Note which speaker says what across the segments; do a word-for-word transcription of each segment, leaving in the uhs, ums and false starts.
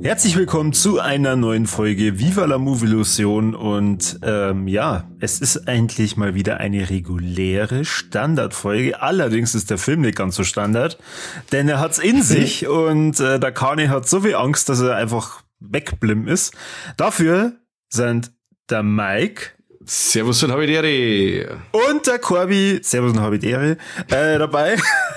Speaker 1: Herzlich willkommen zu einer neuen Folge Viva la Movie-Illusion und ähm, ja, es ist endlich mal wieder eine reguläre Standardfolge. Allerdings ist der Film nicht ganz so Standard, denn er hat's in sich und äh, der Kani hat so viel Angst, dass er einfach wegblimmen ist. Dafür sind der Mike.
Speaker 2: Servus und Habidere.
Speaker 1: Und der Corby. Servus und Habidere. Äh, dabei.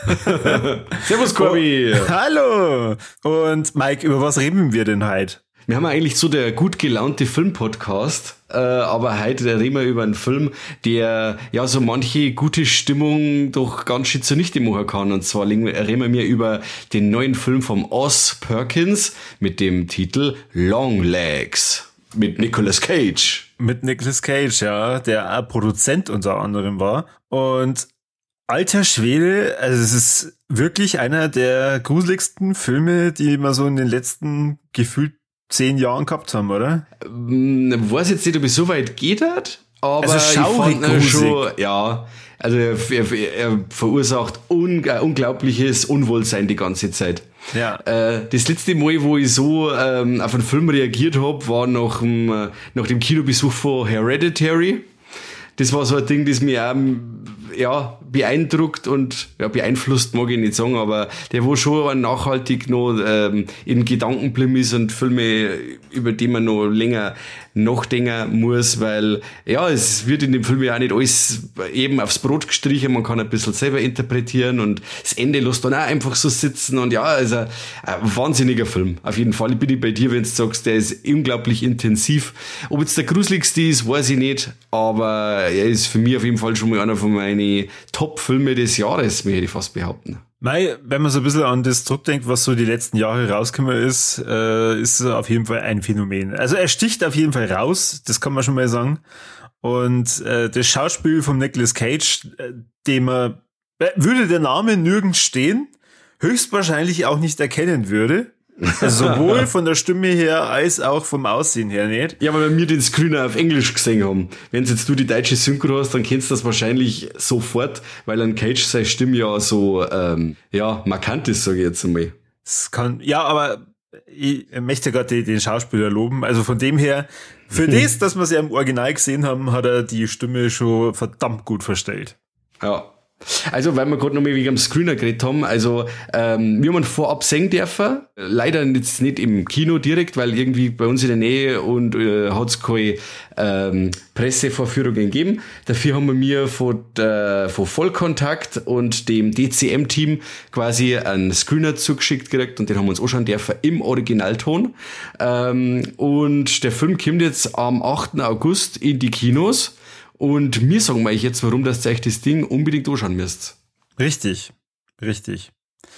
Speaker 2: Servus, Corby.
Speaker 1: Oh, hallo. Und Mike, über was reden wir denn heute?
Speaker 2: Wir haben eigentlich so der gut gelaunte Film-Podcast, äh, aber heute reden wir über einen Film, der ja so manche gute Stimmung doch ganz schön zunichte machen kann. Und zwar reden wir über den neuen Film von Oz Perkins mit dem Titel Longlegs mit Nicolas Cage.
Speaker 1: Mit Nicolas Cage, ja, der auch Produzent unter anderem war. Und alter Schwede, also es ist wirklich einer der gruseligsten Filme, die wir so in den letzten gefühlt zehn Jahren gehabt haben, oder?
Speaker 2: Ähm, weiß jetzt nicht, ob es so weit geht hat, aber
Speaker 1: also schaurig
Speaker 2: ich fand schon, ja, also er, er, er verursacht un, äh, unglaubliches Unwohlsein die ganze Zeit.
Speaker 1: Ja.
Speaker 2: Äh, das letzte Mal, wo ich so ähm, auf einen Film reagiert habe, war nach dem, äh, nach dem Kinobesuch von Hereditary. Das war so ein Ding, das mich auch ja, beeindruckt und ja, beeinflusst, mag ich nicht sagen, aber der, wo schon nachhaltig noch ähm, in Gedanken geblieben ist und Filme, über die man noch länger nachdenken muss, weil ja, es wird in dem Film ja auch nicht alles eben aufs Brot gestrichen, man kann ein bisschen selber interpretieren und das Ende lässt dann auch einfach so sitzen und ja, also ein wahnsinniger Film. Auf jeden Fall, ich bin bei dir, wenn du sagst, der ist unglaublich intensiv. Ob jetzt der gruseligste ist, weiß ich nicht, aber er ist für mich auf jeden Fall schon mal einer von meinen Top-Filme des Jahres, möchte ich fast behaupten.
Speaker 1: Mei, wenn man so ein bisschen an das zurückdenkt, was so die letzten Jahre rausgekommen ist, äh, ist es auf jeden Fall ein Phänomen. Also er sticht auf jeden Fall raus, das kann man schon mal sagen. Und äh, das Schauspiel von Nicolas Cage, äh, dem man, äh, würde der Name nirgends stehen, höchstwahrscheinlich auch nicht erkennen würde. Also sowohl von der Stimme her als auch vom Aussehen her nicht.
Speaker 2: Ja, aber wenn wir den Screener auf Englisch gesehen haben, wenn jetzt du die deutsche Synchro hast, dann kennst du das wahrscheinlich sofort, weil ein Cage seine Stimme ja so ähm, ja markant ist, sage ich jetzt einmal.
Speaker 1: Das kann, ja, aber ich möchte gerade den Schauspieler loben. Also von dem her, für das, dass wir es ja im Original gesehen haben, hat er die Stimme schon verdammt gut verstellt.
Speaker 2: Ja. Also, weil wir gerade noch mal wegen dem Screener geredet haben, also ähm, wir haben ihn vorab sehen dürfen, leider jetzt nicht im Kino direkt, weil irgendwie bei uns in der Nähe und äh, hat es keine ähm, Pressevorführungen gegeben. Dafür haben wir mir von, äh, von Vollkontakt und dem D C M-Team quasi einen Screener zugeschickt gekriegt und den haben wir uns anschauen dürfen im Originalton. Ähm, und der Film kommt jetzt am achten August in die Kinos. Und wir sagen euch jetzt, warum das euch das Ding unbedingt anschauen müsst.
Speaker 1: Richtig, richtig.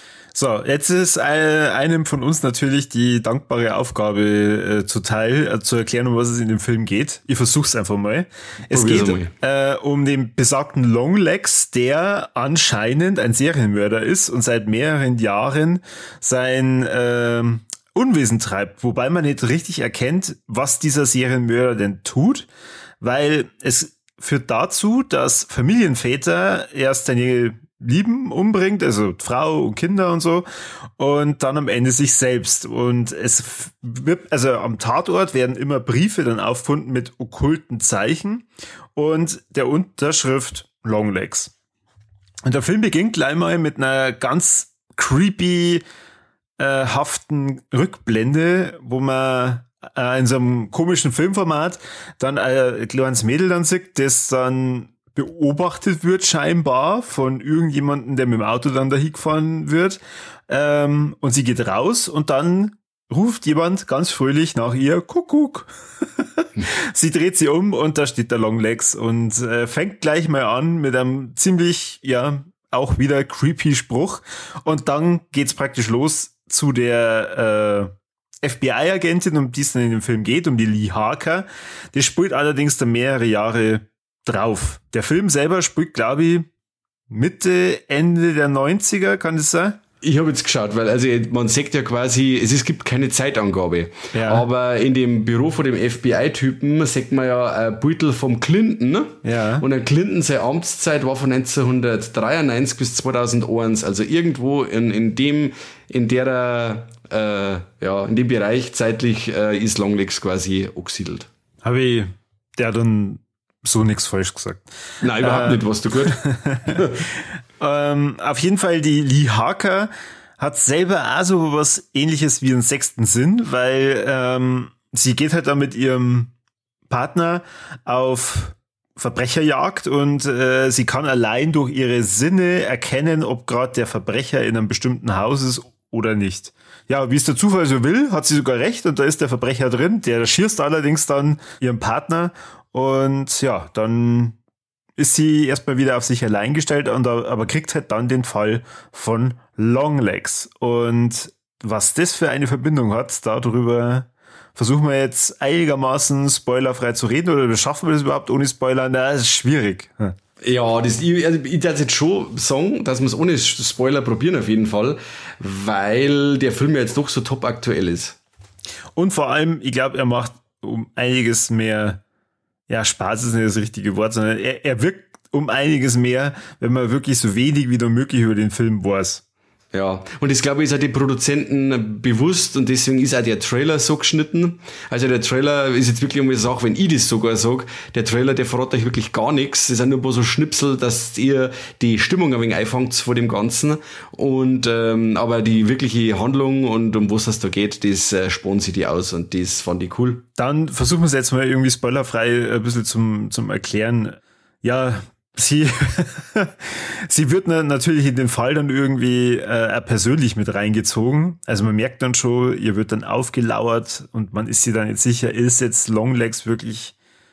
Speaker 1: So, jetzt ist einem von uns natürlich die dankbare Aufgabe äh, zuteil, äh, zu erklären, um was es in dem Film geht. Ich versuch's einfach mal. Es
Speaker 2: Probier's
Speaker 1: geht äh, um den besagten Longlegs, der anscheinend ein Serienmörder ist und seit mehreren Jahren sein äh, Unwesen treibt, wobei man nicht richtig erkennt, was dieser Serienmörder denn tut, weil es führt dazu, dass Familienväter erst seine Lieben umbringt, also Frau und Kinder und so, und dann am Ende sich selbst. Und es wird, also am Tatort werden immer Briefe dann aufgefunden mit okkulten Zeichen und der Unterschrift Longlegs. Und der Film beginnt gleich mal mit einer ganz creepy äh, haften Rückblende, wo man in so einem komischen Filmformat dann ein kleines Mädel dann sieht, das dann beobachtet wird scheinbar von irgendjemandem, der mit dem Auto dann dahin gefahren wird. Ähm, und sie geht raus und dann ruft jemand ganz fröhlich nach ihr, Kuckuck. Sie dreht sie um und da steht der Longlegs und äh, fängt gleich mal an mit einem ziemlich, ja, auch wieder creepy Spruch. Und dann geht's praktisch los zu der äh, F B I-Agentin, um die es dann in dem Film geht, um die Lee Harker. Die spielt allerdings dann mehrere Jahre drauf. Der Film selber spielt, glaube ich, Mitte, Ende der neunziger, kann das sein?
Speaker 2: Ich habe jetzt geschaut, weil also man sagt ja quasi, es, es gibt keine Zeitangabe. Ja. Aber in dem Büro von dem F B I-Typen sagt man ja ein Beutel vom Clinton. Ne?
Speaker 1: Ja.
Speaker 2: Und der Clinton, seine Amtszeit war von neunzehnhundertdreiundneunzig bis zweitausendeins. Also irgendwo in, in dem, in der, äh, ja, in dem Bereich zeitlich äh, ist Longlegs quasi angesiedelt.
Speaker 1: Habe ich der dann so nichts falsch gesagt?
Speaker 2: Nein, überhaupt äh, nicht, was du gut.
Speaker 1: ähm, auf jeden Fall, die Lee Harker hat selber auch so was Ähnliches wie einen sechsten Sinn, weil ähm, sie geht halt da mit ihrem Partner auf Verbrecherjagd und äh, sie kann allein durch ihre Sinne erkennen, ob gerade der Verbrecher in einem bestimmten Haus ist oder nicht. Ja, wie es der Zufall so will, hat sie sogar recht und da ist der Verbrecher drin, der schießt allerdings dann ihren Partner und ja, dann ist sie erstmal wieder auf sich allein gestellt und aber kriegt halt dann den Fall von Longlegs. Und was das für eine Verbindung hat, darüber versuchen wir jetzt einigermaßen spoilerfrei zu reden oder schaffen wir das überhaupt ohne Spoiler? Na, das ist schwierig. Hm.
Speaker 2: Ja, das, ich, also ich darf jetzt schon sagen, dass wir es ohne Spoiler probieren auf jeden Fall, weil der Film ja jetzt doch so top aktuell ist.
Speaker 1: Und vor allem, ich glaube, er macht um einiges mehr, ja, Spaß ist nicht das richtige Wort, sondern er, er wirkt um einiges mehr, wenn man wirklich so wenig wie nur möglich über den Film weiß.
Speaker 2: Ja, und das glaube ich ist auch den Produzenten bewusst und deswegen ist auch der Trailer so geschnitten. Also der Trailer ist jetzt wirklich eine Sache, wenn ich das sogar sage, der Trailer, der verrät euch wirklich gar nichts. Das sind nur ein paar so Schnipsel, dass ihr die Stimmung ein wenig einfangt vor dem Ganzen. Und ähm, aber die wirkliche Handlung und um was es da geht, das äh, sparen sie die aus und das fand ich cool.
Speaker 1: Dann versuchen wir es jetzt mal irgendwie spoilerfrei ein bisschen zum, zum Erklären. Ja, Sie, sie wird natürlich in den Fall dann irgendwie äh, persönlich mit reingezogen. Also man merkt dann schon, ihr wird dann aufgelauert und man ist sich dann jetzt sicher, ist jetzt Longlegs wirklich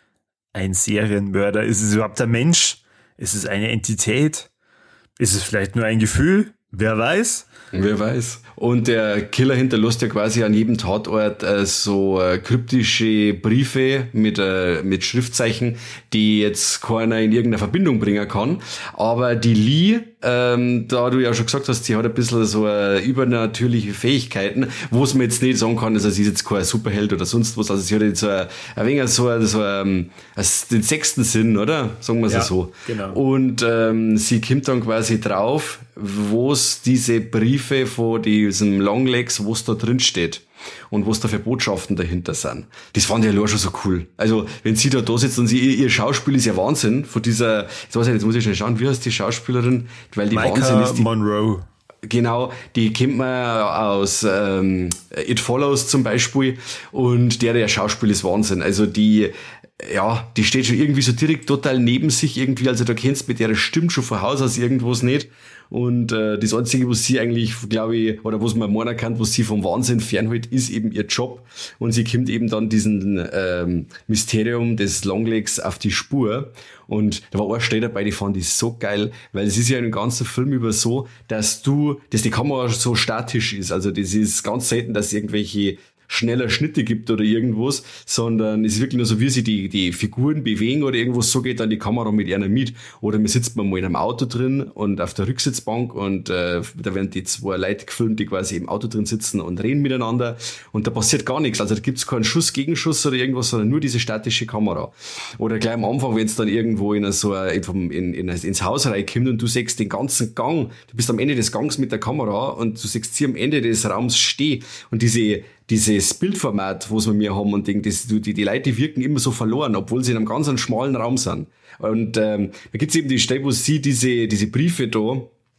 Speaker 1: ein Serienmörder? Ist es überhaupt ein Mensch? Ist es eine Entität? Ist es vielleicht nur ein Gefühl? Wer weiß?
Speaker 2: Wer weiß. Und der Killer hinterlässt ja quasi an jedem Tatort äh, so äh, kryptische Briefe mit, äh, mit Schriftzeichen, die jetzt keiner in irgendeiner Verbindung bringen kann. Aber die Lee, ähm, da du ja schon gesagt hast, sie hat ein bisschen so äh, übernatürliche Fähigkeiten, wo es mir jetzt nicht sagen kann, also sie ist jetzt kein Superheld oder sonst was. Also sie hat jetzt so ein, ein wenig so, so ähm, den sechsten Sinn, oder? Sagen wir es ja, so.
Speaker 1: Genau.
Speaker 2: Und ähm, sie kommt dann quasi drauf, wo es diese Briefe von diesem Longlegs, wo es da drin steht und was da für Botschaften dahinter sind. Das fand ich ja schon so cool. Also, wenn sie da da sitzt und sie, ihr, ihr Schauspiel ist ja Wahnsinn von dieser, jetzt weiß ich, jetzt muss ich schnell schauen, wie heißt die Schauspielerin? Weil die
Speaker 1: Micah
Speaker 2: Wahnsinn ist. Die,
Speaker 1: Monroe.
Speaker 2: Genau, die kennt man aus ähm, It Follows zum Beispiel und der, der Schauspiel ist Wahnsinn. Also die, ja, die steht schon irgendwie so direkt total neben sich irgendwie, also da kennst du mit der Stimme schon von Haus aus irgendwas nicht. Und äh, das Einzige, was sie eigentlich, glaube ich, oder was man meiner kann, was sie vom Wahnsinn fernhält, ist eben ihr Job. Und sie kommt eben dann diesen ähm, Mysterium des Longlegs auf die Spur. Und da war eine Stelle dabei, die fand ich so geil, weil es ist ja in dem ganzen Film über so, dass du, dass die Kamera so statisch ist. Also das ist ganz selten, dass irgendwelche schneller Schnitte gibt oder irgendwas, sondern es ist wirklich nur so, wie sie die, die Figuren bewegen oder irgendwas, so geht dann die Kamera mit einer mit. Oder man sitzt mal in einem Auto drin und auf der Rücksitzbank und äh, da werden die zwei Leute gefilmt, die quasi im Auto drin sitzen und reden miteinander und da passiert gar nichts. Also da gibt's keinen Schuss, Gegenschuss oder irgendwas, sondern nur diese statische Kamera. Oder gleich am Anfang, wenn es dann irgendwo in so ein, in, in, ins Haus reinkommt und du siehst den ganzen Gang, du bist am Ende des Gangs mit der Kamera und du siehst sie am Ende des Raums stehen und diese dieses Bildformat, was wir mir haben und denken, das, die, die Leute die wirken immer so verloren, obwohl sie in einem ganz schmalen Raum sind. Und ähm, da gibt's eben die Stelle, wo sie diese diese Briefe da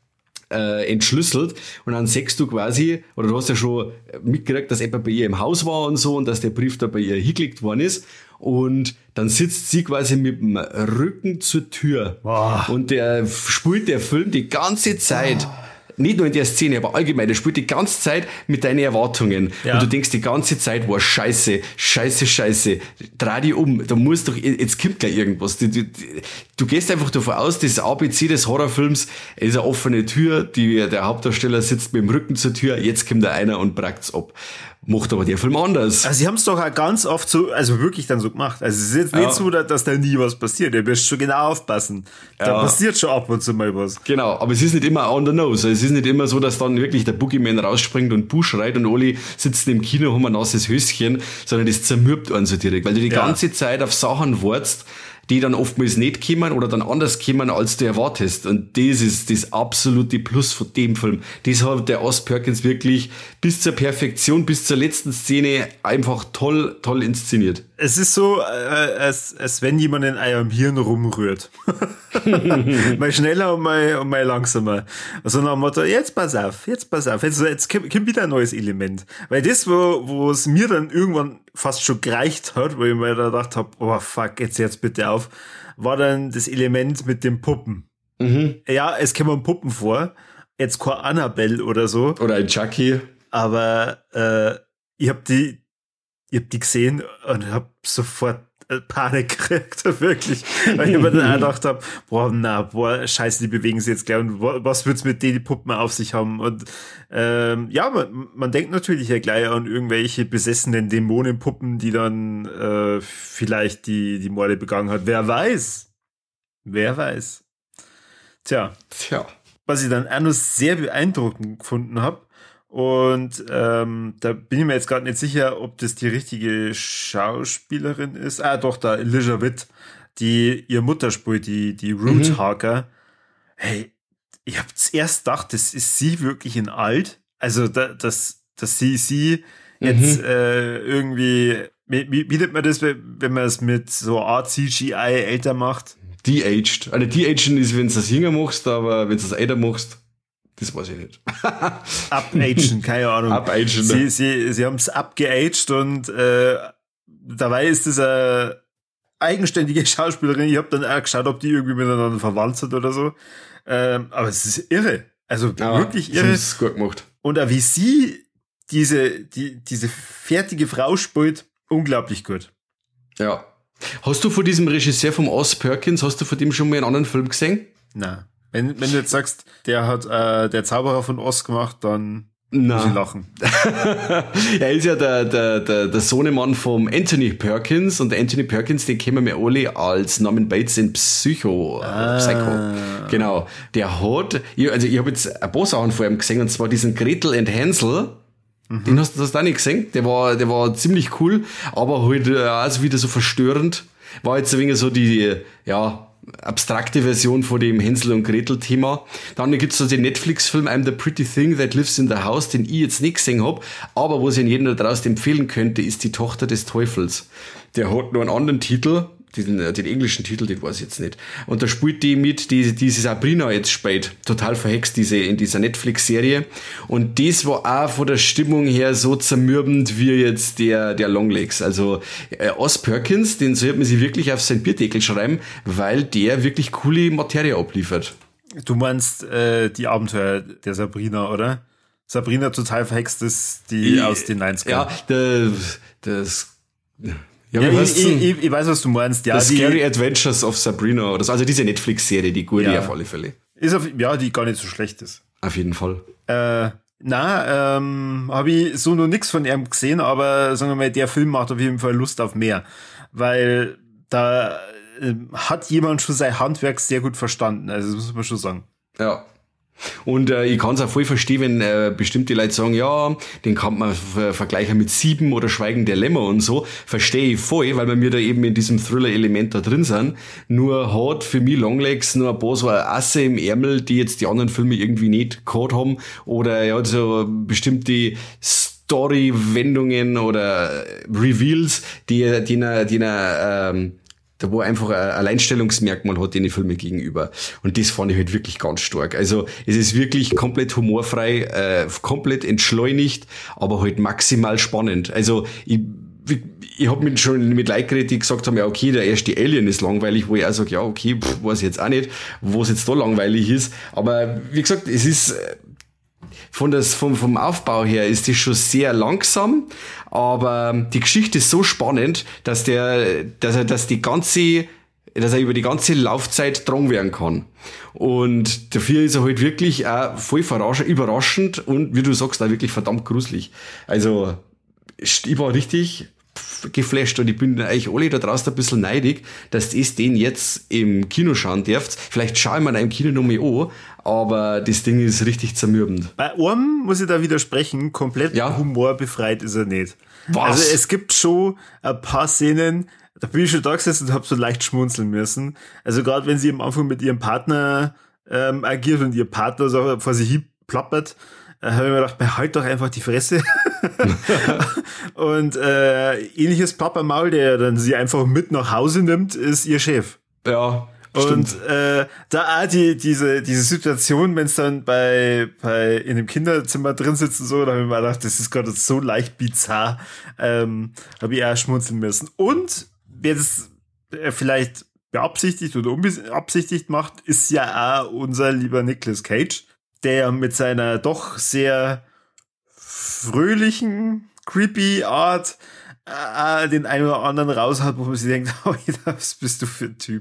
Speaker 2: äh, entschlüsselt und dann sagst du quasi, oder du hast ja schon mitgekriegt, dass jemand bei ihr im Haus war und so und dass der Brief da bei ihr hingelegt worden ist und dann sitzt sie quasi mit dem Rücken zur Tür.
Speaker 1: Wow.
Speaker 2: Und der spielt der Film die ganze Zeit. Oh. Nicht nur in der Szene, aber allgemein, der spielt die ganze Zeit mit deinen Erwartungen. Ja. Und du denkst die ganze Zeit, wow, scheiße, scheiße, scheiße, dreh dich um, da muss doch, jetzt kommt gleich irgendwas. Du, du, du gehst einfach davon aus, das A B C des Horrorfilms ist eine offene Tür, die, der Hauptdarsteller sitzt mit dem Rücken zur Tür, jetzt kommt da einer und brackt's ab. Macht aber der Film anders.
Speaker 1: Also sie haben es doch auch ganz oft so, also wirklich dann so gemacht. Also es ist jetzt nicht
Speaker 2: Ja.
Speaker 1: so, dass da nie was passiert. Ihr müsst schon genau aufpassen. Da
Speaker 2: Ja.
Speaker 1: passiert schon ab und zu mal was.
Speaker 2: Genau, aber es ist nicht immer on the nose. Es ist nicht immer so, dass dann wirklich der Boogeyman rausspringt und Buh schreit und alle sitzen im Kino, haben ein nasses Höschen, sondern das zermürbt einen so direkt, weil du die
Speaker 1: Ja.
Speaker 2: ganze Zeit auf Sachen wartest, die dann oftmals nicht kommen oder dann anders kommen, als du erwartest. Und das ist das absolute Plus von dem Film. Das hat der Oz Perkins wirklich bis zur Perfektion, bis zur letzten Szene einfach toll, toll inszeniert.
Speaker 1: Es ist so, äh, als, als wenn jemand in eurem Hirn rumrührt. mal schneller und mal, und mal langsamer. Also nach dem Motto, jetzt pass auf, jetzt pass auf, jetzt, jetzt kommt kommt wieder ein neues Element. Weil das, wo, wo es mir dann irgendwann fast schon gereicht hat, wo ich mir da gedacht habe, oh fuck, jetzt jetzt bitte auf, war dann das Element mit den Puppen.
Speaker 2: Mhm.
Speaker 1: Ja, es kommen Puppen vor, jetzt kein Annabelle oder so,
Speaker 2: Oder ein Chucky.
Speaker 1: aber äh, ich hab die ich hab die gesehen und hab sofort Panik gekriegt, wirklich. Weil ich mir dann auch gedacht hab, boah, na, boah, scheiße, die bewegen sich jetzt gleich und was wird's mit denen die Puppen auf sich haben? Und ähm, ja, man, man denkt natürlich ja gleich an irgendwelche besessenen Dämonenpuppen, die dann äh, vielleicht die, die Morde begangen hat. Wer weiß? Wer weiß? Tja.
Speaker 2: Tja.
Speaker 1: Was ich dann auch noch sehr beeindruckend gefunden habe. Und ähm, da bin ich mir jetzt gerade nicht sicher, ob das die richtige Schauspielerin ist. Ah, doch, da Elijah Witt, die ihr Mutter spielt, die, die Ruth
Speaker 2: Mhm.
Speaker 1: Harker. Hey, ich habe zuerst gedacht, das ist sie wirklich in alt. Also, da, dass, dass sie sie jetzt äh, irgendwie, wie, wie wie nennt man das, wenn man es mit so Art C G I älter macht?
Speaker 2: De-aged. Also de-aged ist, wenn du das jünger machst, aber wenn du das älter machst, das weiß ich nicht.
Speaker 1: Upagen, keine Ahnung.
Speaker 2: Upagen.
Speaker 1: Sie, sie, sie haben es abgeaged und äh, dabei ist es eine eigenständige Schauspielerin. Ich habe dann auch geschaut, ob die irgendwie miteinander verwandt sind oder so. Ähm, aber es ist irre. Also
Speaker 2: Ja,
Speaker 1: wirklich
Speaker 2: sie
Speaker 1: irre.
Speaker 2: haben es gut gemacht.
Speaker 1: Und auch wie sie diese, die, diese fertige Frau spielt, unglaublich gut.
Speaker 2: Ja. Hast du von diesem Regisseur vom Oz Perkins, hast du von dem schon mal einen anderen Film gesehen?
Speaker 1: Na, wenn, wenn du jetzt sagst, der hat äh, der Zauberer von Oz gemacht, dann muss ich
Speaker 2: Nein.
Speaker 1: lachen.
Speaker 2: Er ist ja der, der, der, der Sohnemann vom Anthony Perkins und Anthony Perkins, den kennen wir alle als Norman Bates in Psycho.
Speaker 1: Ah.
Speaker 2: Psycho. Genau. Der hat, ich, also ich habe jetzt ein paar Sachen vor ihm gesehen, und zwar diesen Gretel and Hansel. Den hast du das da nicht gesehen? Der war, der war ziemlich cool, aber halt äh, also wieder so verstörend. War jetzt ein wenig so die, ja, abstrakte Version von dem Hänsel und Gretel Thema. Dann gibt's so den Netflix-Film I'm the Pretty Thing That Lives in the House, den ich jetzt nicht gesehen hab, aber was ich an jeden da draußen empfehlen könnte, ist Die Tochter des Teufels. Der hat noch einen anderen Titel, diesen, den englischen Titel, den weiß ich jetzt nicht. Und da spielt die mit, die, die Sabrina jetzt spielt. Total verhext, diese, in dieser Netflix-Serie. Und das war auch von der Stimmung her so zermürbend wie jetzt der, der Longlegs. Also, äh, Oz Perkins, den sollte man sich wirklich auf seinen Bierdeckel schreiben, weil der wirklich coole Materie abliefert.
Speaker 1: Du meinst äh, die Abenteuer der Sabrina, oder? Sabrina total verhext ist die aus den neunzigern.
Speaker 2: Ja, der, das, ja,
Speaker 1: Ja,
Speaker 2: wie
Speaker 1: ich,
Speaker 2: heißt's
Speaker 1: ich,
Speaker 2: denn?
Speaker 1: ich, ich weiß, was du meinst. Ja,
Speaker 2: The
Speaker 1: die
Speaker 2: Scary Adventures of Sabrina oder so. Also diese Netflix-Serie, die gute
Speaker 1: Ja.
Speaker 2: auf alle Fälle.
Speaker 1: ist auf, ja, die gar nicht so schlecht ist.
Speaker 2: Auf jeden Fall.
Speaker 1: Äh, na, ähm, habe ich so noch nichts von ihm gesehen, aber sagen wir mal, der Film macht auf jeden Fall Lust auf mehr, weil da äh, hat jemand schon sein Handwerk sehr gut verstanden, also das muss man schon sagen.
Speaker 2: Ja. Und äh, ich kann es auch voll verstehen, wenn äh, bestimmte Leute sagen, ja, den kann man ver- vergleichen mit Sieben oder Schweigen der Lämmer und so. Verstehe ich voll, weil wir da eben in diesem Thriller-Element da drin sind. Nur hat für mich Longlegs nur ein paar so Asse im Ärmel, die jetzt die anderen Filme irgendwie nicht gehabt haben. Oder ja, so bestimmte Story-Wendungen oder Reveals, die, die, die, die ähm, da wo er einfach ein Alleinstellungsmerkmal hat, den Filme gegenüber. Und das fand ich halt wirklich ganz stark. Also es ist wirklich komplett humorfrei, äh, komplett entschleunigt, aber halt maximal spannend. Also ich, ich, ich habe mich schon mit Leuten geredet, die gesagt haben, ja okay, der erste Alien ist langweilig, wo ich auch sage, ja okay, pff, weiß ich jetzt auch nicht, wo es jetzt da langweilig ist. Aber wie gesagt, es ist... Von das, vom, vom Aufbau her ist das schon sehr langsam, aber die Geschichte ist so spannend, dass der, dass er, dass die ganze, dass er über die ganze Laufzeit dran werden kann. Und dafür ist er halt wirklich auch voll überraschend und, wie du sagst, auch wirklich verdammt gruselig. Also, ich war richtig geflasht und ich bin eigentlich alle da draußen ein bisschen neidig, dass ihr den jetzt im Kino schauen dürft. Vielleicht schaue ich mir da im Kino noch mal an, aber das Ding ist richtig zermürbend.
Speaker 1: Bei einem muss ich da widersprechen, komplett
Speaker 2: ja?
Speaker 1: humorbefreit ist er nicht.
Speaker 2: Was?
Speaker 1: Also es gibt schon ein paar Szenen, da bin ich schon da gesessen und hab so leicht schmunzeln müssen. Also gerade wenn sie am Anfang mit ihrem Partner ähm, agiert und ihr Partner so vor sich hin plappert, äh, habe ich mir gedacht, behalt doch einfach die Fresse. Und äh, ähnliches Plappermaul, der dann sie einfach mit nach Hause nimmt, ist ihr Chef.
Speaker 2: Ja,
Speaker 1: und
Speaker 2: stimmt.
Speaker 1: äh, da auch die, diese, diese Situation, wenn es dann bei, bei in dem Kinderzimmer drin sitzt und so, da habe ich mir gedacht, das ist gerade so leicht bizarr, ähm, habe ich auch schmunzeln müssen. Und wer das äh, vielleicht beabsichtigt oder unbeabsichtigt macht, ist ja auch unser lieber Nicolas Cage, der mit seiner doch sehr fröhlichen, creepy Art äh, den einen oder anderen raushaut, wo man sich denkt, oh, was bist du für ein Typ?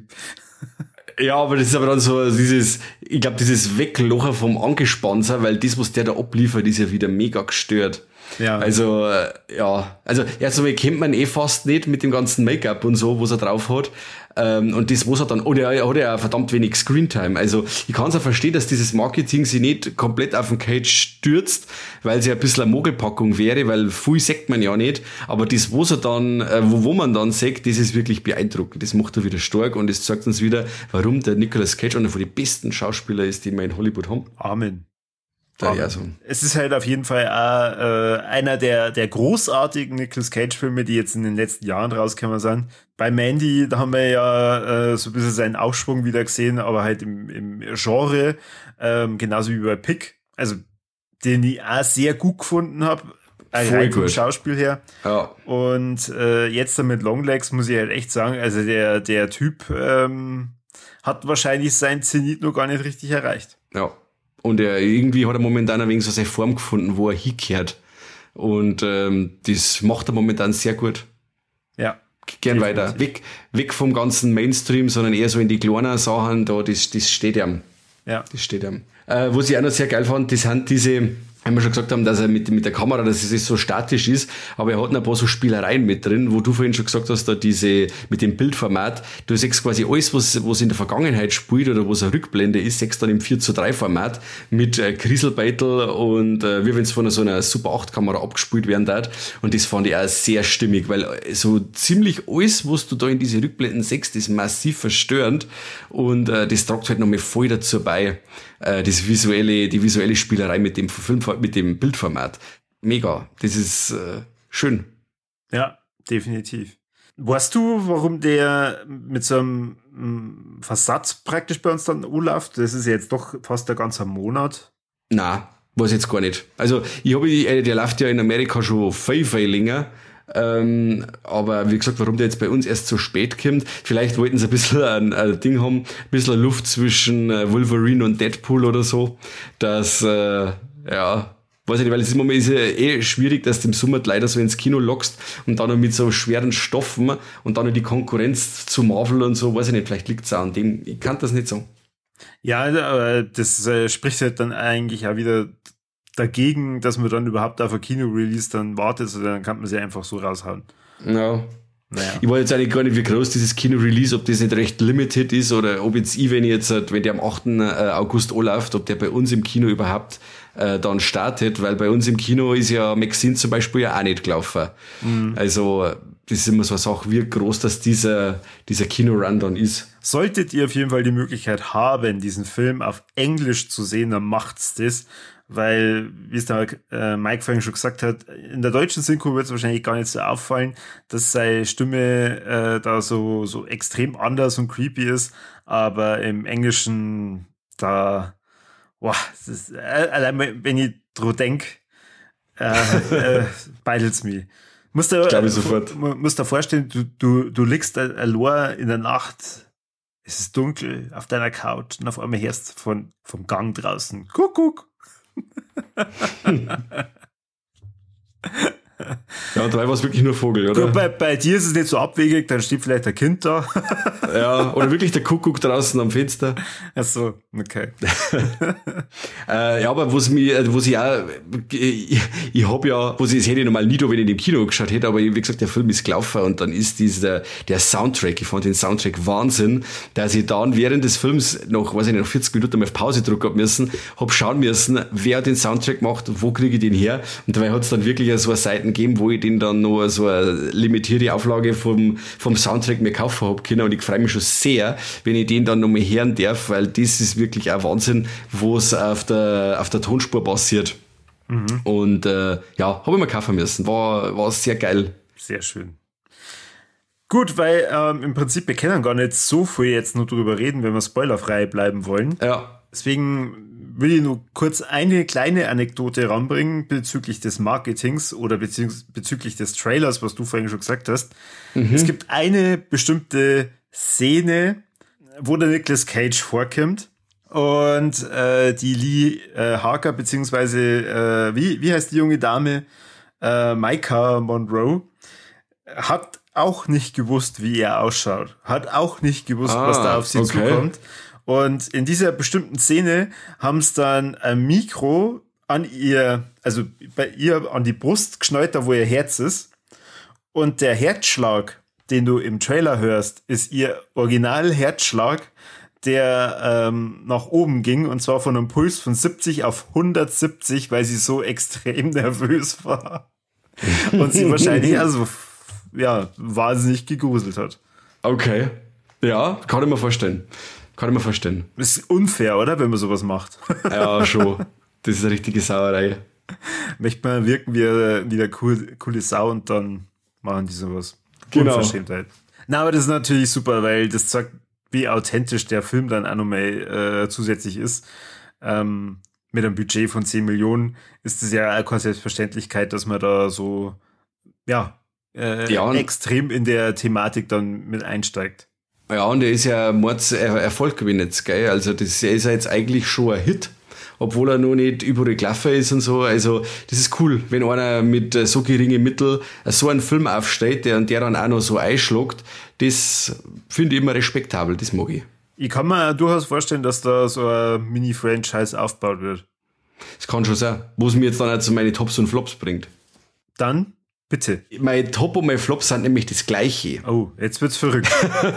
Speaker 2: Ja, aber das ist aber dann so dieses, ich glaube, dieses Weglocher vom Angespannter, weil das, was der da abliefert, ist ja wieder mega gestört.
Speaker 1: Ja.
Speaker 2: Also, äh, ja, also erst einmal kennt man eh fast nicht mit dem ganzen Make-up und so, was er drauf hat. Ähm, und das, was er dann, oder er hat ja verdammt wenig Screentime. Also, ich kann es auch verstehen, dass dieses Marketing sich nicht komplett auf den Cage stürzt, weil es ja ein bisschen eine Mogelpackung wäre, weil viel sagt man ja nicht. Aber das, was er dann, äh, wo, wo man dann sagt, das ist wirklich beeindruckend. Das macht er wieder stark und das zeigt uns wieder, warum der Nicolas Cage einer von den besten Schauspieler ist, die wir in Hollywood haben.
Speaker 1: Amen.
Speaker 2: Da ja, so.
Speaker 1: Es ist halt auf jeden Fall auch, äh, einer der, der großartigen Nicolas Cage-Filme, die jetzt in den letzten Jahren rausgekommen sind. Bei Mandy, da haben wir ja äh, so ein bisschen seinen Aufschwung wieder gesehen, aber halt im, im Genre, ähm, genauso wie bei Pick, also den ich auch sehr gut gefunden habe,
Speaker 2: Voll
Speaker 1: vom
Speaker 2: gut.
Speaker 1: Schauspiel her.
Speaker 2: Ja.
Speaker 1: Und äh, jetzt dann mit Longlegs muss ich halt echt sagen, also der, der Typ ähm, hat wahrscheinlich sein Zenit noch gar nicht richtig erreicht.
Speaker 2: Ja. Und er irgendwie hat er momentan ein wenig so seine Form gefunden, wo er hinkehrt. Und ähm, das macht er momentan sehr gut.
Speaker 1: Ja.
Speaker 2: Gern
Speaker 1: definitiv.
Speaker 2: weiter. Weg, weg vom ganzen Mainstream, sondern eher so in die kleinen Sachen, da, das, das steht ihm.
Speaker 1: Ja.
Speaker 2: Das steht ihm. Äh, was ich auch noch sehr geil fand, das sind diese, wenn wir schon gesagt haben, dass er mit, mit der Kamera, dass es so statisch ist, aber er hat noch ein paar so Spielereien mit drin, wo du vorhin schon gesagt hast, da diese, mit dem Bildformat, du siehst quasi alles, was, was in der Vergangenheit spielt oder was eine Rückblende ist, siehst dann im vier zu drei Format mit äh, Kriselbeitel und äh, wie wenn es von so einer Super acht Kamera abgespielt werden darf. Und das fand ich auch sehr stimmig, weil so ziemlich alles, was du da in diese Rückblenden siehst, ist massiv verstörend und äh, das tragt halt nochmal voll dazu bei. Das visuelle, die visuelle Spielerei mit dem Film, mit dem Bildformat. Mega. Das ist äh, schön.
Speaker 1: Ja, definitiv. Weißt du, warum der mit so einem m, Versatz praktisch bei uns dann anläuft? Das ist jetzt doch fast ein ganzer Monat.
Speaker 2: Na, weiß jetzt gar nicht. Also, ich habe, äh, der läuft ja in Amerika schon viel, viel länger. Ähm, aber wie gesagt, warum der jetzt bei uns erst so spät kommt, vielleicht wollten sie ein bisschen ein, ein Ding haben, ein bisschen Luft zwischen äh, Wolverine und Deadpool oder so, dass, äh, ja, weiß ich nicht, weil es ist, immer, ist ja eh schwierig, dass du im Sommer leider so ins Kino lockst und dann noch mit so schweren Stoffen und dann noch die Konkurrenz zu Marvel und so, weiß ich nicht, vielleicht liegt es auch an dem, ich kann das nicht sagen.
Speaker 1: Ja, aber das äh, spricht halt dann eigentlich auch wieder dagegen, dass man dann überhaupt auf ein Kino-Release dann wartet, sondern dann kann man sie einfach so raushauen.
Speaker 2: Ja.
Speaker 1: Naja.
Speaker 2: Ich weiß jetzt eigentlich gar nicht, wie groß dieses Kino-Release, ob das nicht recht limited ist oder ob jetzt ich, wenn ich jetzt, wenn der am achten August anläuft, ob der bei uns im Kino überhaupt äh, dann startet, weil bei uns im Kino ist ja Maxine zum Beispiel ja auch nicht gelaufen. Mhm. Also das ist immer so eine Sache, wie groß das dieser, dieser Kino-Run dann ist.
Speaker 1: Solltet ihr auf jeden Fall die Möglichkeit haben, diesen Film auf Englisch zu sehen, dann macht's das. Weil, wie es der äh, Mike vorhin schon gesagt hat, in der deutschen Synchro wird es wahrscheinlich gar nicht so auffallen, dass seine Stimme äh, da so, so extrem anders und creepy ist, aber im Englischen, da, boah, das ist, äh, allein wenn ich drüber denke, äh, äh, beidelt's mich. Musst du,
Speaker 2: Glaube ich sofort.
Speaker 1: Musst dir vorstellen, du, du, du liegst allein in der Nacht, es ist dunkel auf deiner Couch und auf einmal hörst du von, vom Gang draußen, Kuckuck.
Speaker 2: Ja, drei war es wirklich nur Vogel, oder?
Speaker 1: Gut, bei, bei dir ist es nicht so abwegig, dann steht vielleicht ein Kind da.
Speaker 2: Ja, oder wirklich der Kuckuck draußen am Fenster.
Speaker 1: Ach so, okay.
Speaker 2: äh, ja, aber was mich, was ich auch, ich, ich hab ja, was ich, das hätte ich normal nie da, wenn ich in dem Kino geschaut hätte, aber wie gesagt, der Film ist gelaufen und dann ist dieser, der Soundtrack, ich fand den Soundtrack Wahnsinn, dass ich dann während des Films noch, weiß ich nicht, noch vierzig Minuten mal auf Pause drücken hab müssen, hab schauen müssen, wer den Soundtrack macht, wo kriege ich den her, und dabei hat es dann wirklich so eine Seiten gegeben, wo ich den dann noch so eine limitierte Auflage vom, vom Soundtrack mir kaufen hab können, und ich freue mich schon sehr, wenn ich den dann noch mal hören darf, weil das ist wirklich auch Wahnsinn, wo es auf der, auf der Tonspur passiert. Mhm. Und äh, ja, habe ich mir kaufen müssen. War, war sehr geil.
Speaker 1: Sehr schön. Gut, weil ähm, im Prinzip wir können gar nicht so viel jetzt nur drüber reden, wenn wir spoilerfrei bleiben wollen.
Speaker 2: Ja.
Speaker 1: Deswegen will ich nur kurz eine kleine Anekdote ranbringen bezüglich des Marketings oder beziehungs- bezüglich des Trailers, was du vorhin schon gesagt hast. Mhm. Es gibt eine bestimmte Szene, wo der Nicolas Cage vorkommt und äh, die Lee äh, Harker, beziehungsweise äh, wie, wie heißt die junge Dame? Äh, Maika Monroe, hat auch nicht gewusst, wie er ausschaut. Hat auch nicht gewusst, ah, was da auf sie okay. zukommt. Und in dieser bestimmten Szene haben es dann ein Mikro an ihr, also bei ihr an die Brust geschnallt, da wo ihr Herz ist. Und der Herzschlag, den du im Trailer hörst, ist ihr Original-Herzschlag, der ähm, nach oben ging, und zwar von einem Puls von siebzig auf hundertsiebzig, weil sie so extrem nervös war. Und sie wahrscheinlich also ja, wahnsinnig gegruselt hat.
Speaker 2: Okay. Ja, kann ich mir vorstellen. Kann ich mir vorstellen.
Speaker 1: Das ist unfair, oder? Wenn man sowas macht.
Speaker 2: Ja, schon. Das ist eine richtige Sauerei.
Speaker 1: Möchte man wirken wie eine, wie eine cool, coole Sau, und dann machen die sowas.
Speaker 2: Genau.
Speaker 1: Unverschämtheit. Na, aber das ist natürlich super, weil das zeigt, wie authentisch der Film dann auch nochmal äh, zusätzlich ist. Ähm, mit einem Budget von zehn Millionen ist es ja auch keine Selbstverständlichkeit, dass man da so, ja, äh, ja extrem in der Thematik dann mit einsteigt.
Speaker 2: Ja, und er ist ja Mords Erfolg gewinnt jetzt, gell? Also das ist ja jetzt eigentlich schon ein Hit, obwohl er noch nicht überall gelaufen ist und so. Also das ist cool, wenn einer mit so geringen Mitteln so einen Film aufsteht, der, und der dann auch noch so einschlägt. Das finde ich immer respektabel, das mag ich.
Speaker 1: Ich kann mir durchaus vorstellen, dass da so ein Mini-Franchise aufgebaut wird.
Speaker 2: Das kann schon sein, wo es mir jetzt dann auch zu meinen Tops und Flops bringt.
Speaker 1: Dann bitte.
Speaker 2: Mein Top und mein Flop sind nämlich das Gleiche.
Speaker 1: Oh, jetzt wird's verrückt.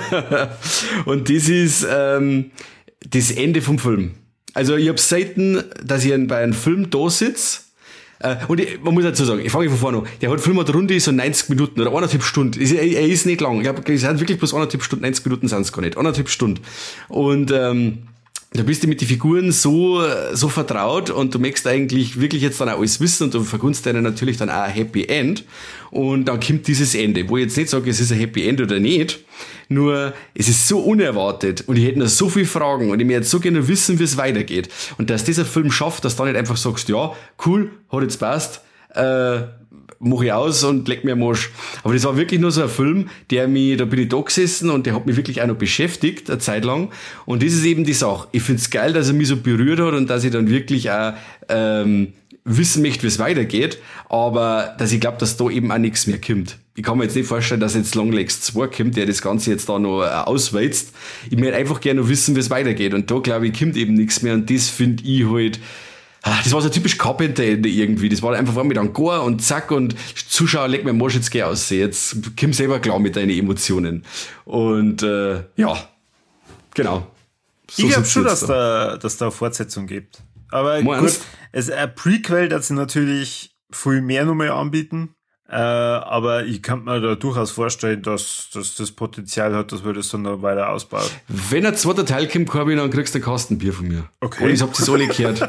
Speaker 2: Und das ist ähm, das Ende vom Film. Also ich habe selten, dass ich bei einem Film da sitze, äh, und ich, man muss dazu sagen, ich fange von vorne an, der hat Film hat eine Runde so neunzig Minuten oder eineinhalb Stunden. Er, er ist nicht lang. Ich glaube, es sind wirklich bloß eineinhalb Stunden, neunzig Minuten sind es gar nicht. Eineinhalb Stunden. Und ähm, da bist du mit den Figuren so, so vertraut, und du möchtest eigentlich wirklich jetzt dann auch alles wissen, und du vergunst denen natürlich dann auch ein Happy End. Und dann kommt dieses Ende, wo ich jetzt nicht sage, es ist ein Happy End oder nicht, nur es ist so unerwartet, und ich hätte noch so viele Fragen, und ich möchte so gerne wissen, wie es weitergeht. Und dass dieser Film schafft, dass du dann nicht einfach sagst, ja, cool, hat jetzt passt, äh, mach ich aus und leg mir am Arsch. Aber das war wirklich nur so ein Film, der mich, da bin ich da gesessen, und der hat mich wirklich auch noch beschäftigt, eine Zeit lang. Und das ist eben die Sache. Ich find's geil, dass er mich so berührt hat, und dass ich dann wirklich auch ähm, wissen möchte, wie es weitergeht. Aber dass ich glaube, dass da eben auch nichts mehr kommt. Ich kann mir jetzt nicht vorstellen, dass jetzt Longlegs zwei kommt, der das Ganze jetzt da noch auswälzt. Ich möchte einfach gerne noch wissen, wie es weitergeht. Und da, glaube ich, kommt eben nichts mehr. Und das finde ich halt... Das war so typisch Carpenter-Ende irgendwie. Das war einfach mit einem Gore und zack, und Zuschauer, leg mir Marsch, jetzt geh aus. Jetzt komm selber klar mit deinen Emotionen. Und äh, ja, genau.
Speaker 1: So ich glaube schon, dass da, dass da eine Fortsetzung gibt. Aber gut, es ein Prequel, das sie natürlich viel mehr nochmal anbieten. Äh, aber ich kann mir da durchaus vorstellen, dass, dass das Potenzial hat, dass wir das dann noch weiter ausbauen.
Speaker 2: Wenn ein zweiter Teil kommt, Corby, dann kriegst du einen Kasten Bier von mir.
Speaker 1: Okay.
Speaker 2: Und ich hab das alle gehört.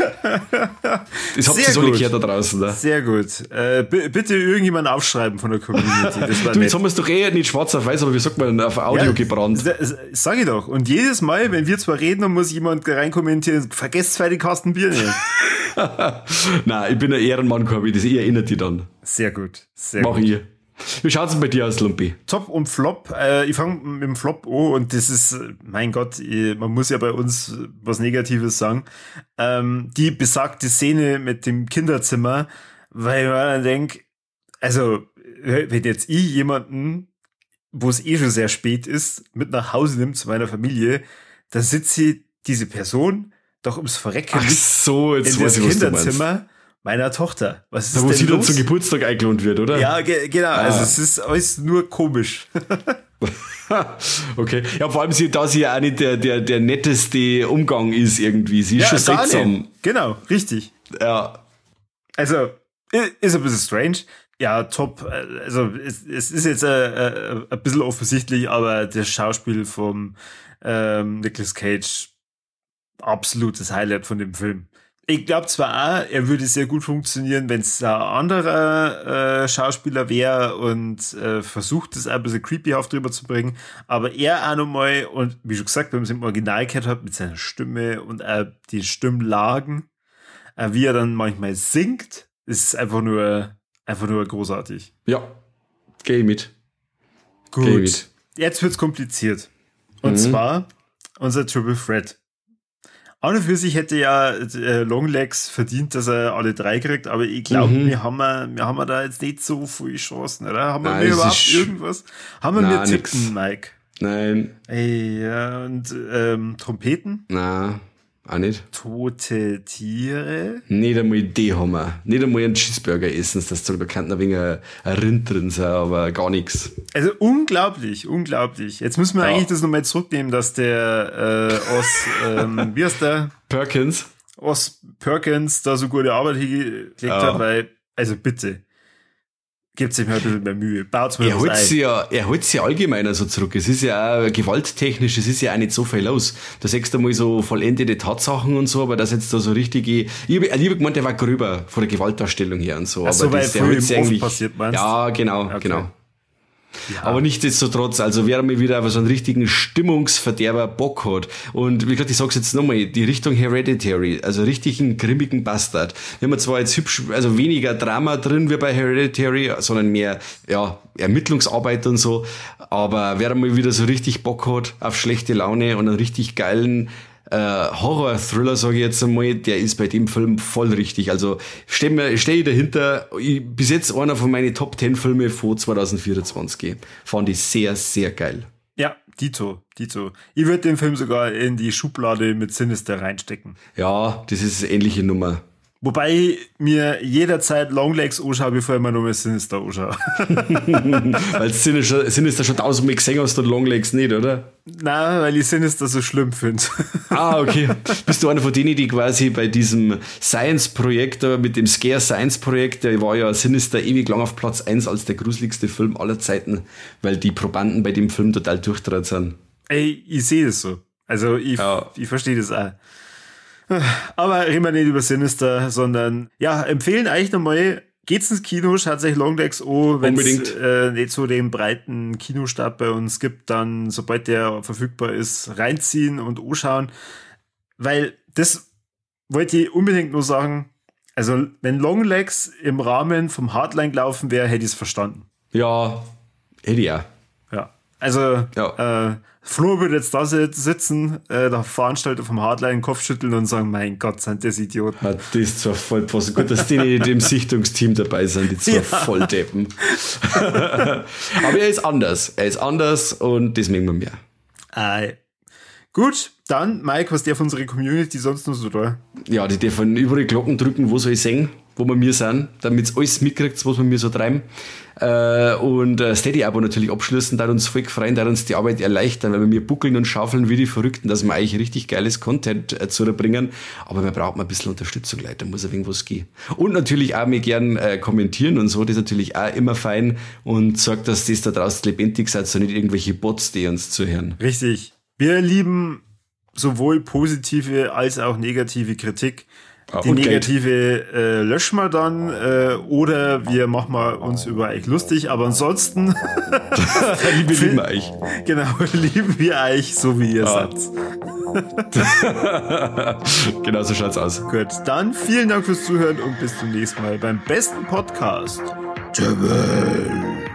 Speaker 2: Das habt ihr alle gehört da draußen. Ne?
Speaker 1: Sehr gut. Äh, b- bitte irgendjemand aufschreiben von der Community. Das war
Speaker 2: du,
Speaker 1: nett.
Speaker 2: jetzt haben wir es doch eh nicht schwarz auf weiß, aber wie sagt man, auf Audio ja, gebrannt.
Speaker 1: Das, das sag ich doch. Und jedes Mal, wenn wir zwar reden, dann muss jemand reinkommentieren, vergesst zwei die Kasten Bier nicht.
Speaker 2: Nein, ich bin ein Ehrenmann, Corby, das erinnert dich dann.
Speaker 1: Sehr gut. Sehr
Speaker 2: Mach
Speaker 1: gut.
Speaker 2: ich. Wie schaut's denn bei dir aus, Lumpi?
Speaker 1: Top und Flop. Äh, ich fange mit dem Flop an, und das ist, mein Gott, man muss ja bei uns was Negatives sagen. Ähm, die besagte Szene mit dem Kinderzimmer, weil man dann denkt, Also, wenn jetzt ich jemanden, wo es eh schon sehr spät ist, mit nach Hause nimmt zu meiner Familie, dann sitzt sie diese Person doch ums Verrecken
Speaker 2: Ach so, jetzt
Speaker 1: in
Speaker 2: weiß
Speaker 1: das
Speaker 2: ich, was du
Speaker 1: Kinderzimmer meiner Tochter. Was ist
Speaker 2: Da, wo
Speaker 1: denn
Speaker 2: sie dann
Speaker 1: los?
Speaker 2: zum Geburtstag eingeladen wird, oder?
Speaker 1: Ja, ge genau.
Speaker 2: Ah.
Speaker 1: Also es ist alles nur komisch.
Speaker 2: Okay. Ja, vor allem, sie, da sie ja auch nicht der, der, der netteste Umgang ist irgendwie. Sie ist schon
Speaker 1: gar
Speaker 2: seltsam.
Speaker 1: nicht. Genau, richtig.
Speaker 2: Ja.
Speaker 1: Also, i- ist ein bisschen strange. Ja, top. Also, es, es ist jetzt äh, äh, ein bisschen offensichtlich, aber das Schauspiel vom ähm, Nicolas Cage, absolutes Highlight von dem Film. Ich glaube zwar auch, er würde sehr gut funktionieren, wenn es ein anderer äh, Schauspieler wäre und äh, versucht, das auch ein bisschen creepyhaft drüber zu bringen, aber er auch nochmal, und wie schon gesagt, wenn man es im Original gehört hat, mit seiner Stimme und auch die Stimmlagen, äh, wie er dann manchmal singt, ist einfach nur, einfach nur großartig.
Speaker 2: Ja. Geh mit.
Speaker 1: Gut.
Speaker 2: Geh mit.
Speaker 1: Jetzt wird's kompliziert. Und
Speaker 2: Mhm.
Speaker 1: zwar unser Triple Threat. An und für sich hätte ja äh, Longlegs verdient, dass er alle drei kriegt, aber ich glaube,
Speaker 2: Mhm.
Speaker 1: wir, haben, wir haben da jetzt nicht so viele Chancen, oder? Haben wir
Speaker 2: Nein,
Speaker 1: mir
Speaker 2: es
Speaker 1: überhaupt
Speaker 2: ist-
Speaker 1: irgendwas? Haben wir
Speaker 2: Nein,
Speaker 1: mir tippen,
Speaker 2: nix.
Speaker 1: Mike?
Speaker 2: Nein.
Speaker 1: Ey, ja, und ähm, Trompeten?
Speaker 2: Nein. Auch nicht.
Speaker 1: Tote Tiere?
Speaker 2: Nicht einmal die haben wir. Nicht einmal einen Cheeseburger essen, dass da bekannt ein wenig ein, ein Rind drin sein, aber gar nichts.
Speaker 1: Also unglaublich, unglaublich. Jetzt müssen wir
Speaker 2: Ja.
Speaker 1: eigentlich das nochmal zurücknehmen, dass der äh, Os, ähm, wie heißt der?
Speaker 2: Perkins?
Speaker 1: Os Perkins da so gute Arbeit hingelegt
Speaker 2: Ja.
Speaker 1: hat, weil, also bitte, gibt sich mal ein bisschen mehr Mühe. Baut's mir
Speaker 2: Er
Speaker 1: was
Speaker 2: holt
Speaker 1: ein.
Speaker 2: sie ja, er holt sie allgemeiner so zurück. Es ist ja auch gewalttechnisch, es ist ja auch nicht so viel los. Da siehst du mal so vollendete Tatsachen und so, aber das jetzt da so richtige, ich habe lieber gemeint, der war gröber von der Gewaltdarstellung her und so.
Speaker 1: Ach so,
Speaker 2: aber
Speaker 1: weil
Speaker 2: das, der
Speaker 1: früher
Speaker 2: holt sie
Speaker 1: im Off
Speaker 2: eigentlich,
Speaker 1: passiert, meinst du?
Speaker 2: ja, genau,
Speaker 1: Okay.
Speaker 2: genau.
Speaker 1: Ja.
Speaker 2: Aber nichtsdestotrotz, also wer mal wieder auf so einen richtigen Stimmungsverderber Bock hat und wie gesagt, ich sag's jetzt nochmal, die Richtung Hereditary, also richtig einen grimmigen Bastard. Wir haben zwar jetzt hübsch, also weniger Drama drin wie bei Hereditary, sondern mehr, ja, Ermittlungsarbeit und so, aber wer mal wieder so richtig Bock hat auf schlechte Laune und einen richtig geilen äh, Horror-Thriller, sage ich jetzt einmal, der ist bei dem Film voll richtig. Also steh, mir, steh ich dahinter, ich, bis jetzt einer von meinen Top zehn Filme von zwanzig vierundzwanzig. Fand ich sehr, sehr geil.
Speaker 1: Ja, Dito, Dito. Ich würde den Film sogar in die Schublade mit Sinister reinstecken.
Speaker 2: Ja, das ist eine ähnliche Nummer.
Speaker 1: Wobei mir jederzeit Longlegs anschaue, bevor ich mir nochmal Sinister anschaue.
Speaker 2: Weil Sinister, Sinister schon tausendmal gesehen hast und Longlegs nicht, oder?
Speaker 1: Nein, weil ich Sinister so schlimm finde.
Speaker 2: Ah, okay. Bist du einer von denen, die quasi bei diesem Science-Projekt, da mit dem Scare Science-Projekt, der war ja Sinister ewig lang auf Platz eins als der gruseligste Film aller Zeiten, weil die Probanden bei dem Film total durchdreht sind.
Speaker 1: Ey, ich sehe das so. Also ich,
Speaker 2: Ja.
Speaker 1: ich verstehe das auch. Aber reden wir nicht über Sinister, sondern ja, empfehlen eigentlich nochmal, geht's ins Kino, schaut euch Longlegs an, wenn
Speaker 2: Unbedingt.
Speaker 1: es äh, nicht so den breiten Kinostart bei uns gibt, dann, sobald der verfügbar ist, reinziehen und anschauen. Weil das wollte ich unbedingt nur sagen, also wenn Longlegs im Rahmen vom Hardline gelaufen wäre, hätte ich es verstanden.
Speaker 2: Ja, hätte ich auch.
Speaker 1: Ja, also
Speaker 2: Ja.
Speaker 1: Äh, Flo würde jetzt da sitzen, äh, der Veranstalter vom Hardline, den Kopf schütteln und sagen, mein Gott, sind das Idioten.
Speaker 2: Ja, das ist zwar voll passen. Gut, dass die nicht im Sichtungsteam dabei sind, die zwei
Speaker 1: Ja.
Speaker 2: Volldeppen. Aber er ist anders. Er ist anders und das mögen wir mehr.
Speaker 1: Äh, gut, dann, Mike, was der von unserer Community sonst noch so da?
Speaker 2: Ja, die dürfen überall Glocken drücken, wo soll ich sehen, wo wir mir sind, damit ihr alles mitkriegt, was wir mir so treiben. Äh, und äh, Steady-Abo natürlich abschließen, da uns voll gefreien, da uns die Arbeit erleichtern, weil wir mir buckeln und schaufeln wie die Verrückten, dass wir eigentlich richtig geiles Content äh, zu bringen. Aber wir brauchen ein bisschen Unterstützung, Leute, da muss ein wenig was gehen. Und natürlich auch mir gern äh, kommentieren und so, das ist natürlich auch immer fein und sagt, dass das da draußen lebendig seid, so nicht irgendwelche Bots, die uns zuhören.
Speaker 1: Richtig. Wir lieben sowohl positive als auch negative Kritik.
Speaker 2: Ja,
Speaker 1: Die
Speaker 2: und Geld.
Speaker 1: negative äh, löschen wir dann äh, oder wir machen mal uns über euch lustig, aber ansonsten
Speaker 2: Liebe lieben euch.
Speaker 1: genau, lieben wir euch so wie ihr
Speaker 2: Ja.
Speaker 1: seid.
Speaker 2: Genau so schaut's aus.
Speaker 1: Gut, dann vielen Dank fürs Zuhören und bis zum nächsten Mal beim besten Podcast der Welt.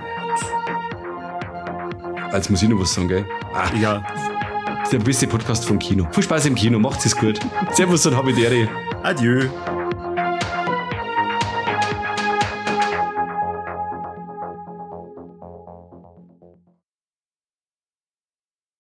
Speaker 2: Als muss ich noch was sagen, gell? Ah,
Speaker 1: Ja,
Speaker 2: der beste Podcast vom Kino. Viel Spaß im Kino, macht's es gut. Servus und Habitäre.
Speaker 1: adieu.